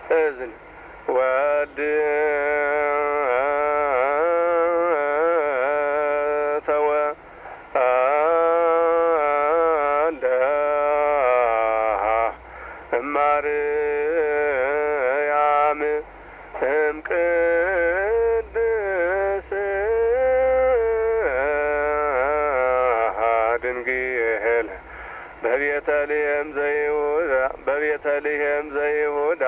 እዝን ወድ ተወ አንደ እማርያም እምቅድስት ድንግል በቤተልሔም ዘይሁዳ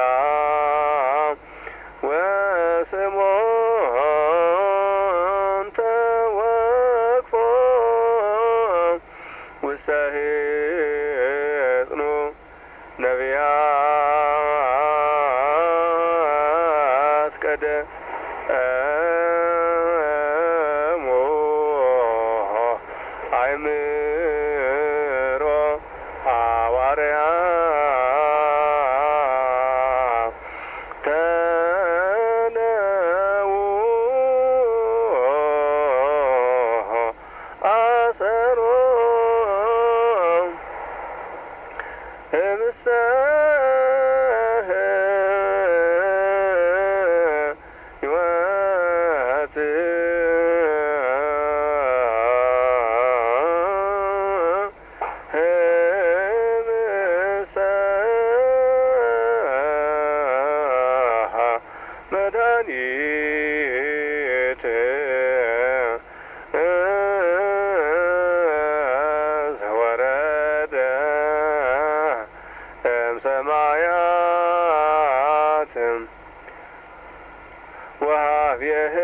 ወስምዖን ተወክፎ ውስተ ሕፅኑ ነቢያት ቀደሙ አእምሮ ሐዋርያት ተነው አሰሮ እምሰ ሕይወት መድኃኒት ዘወረደ እምሰማያት ወሀብየ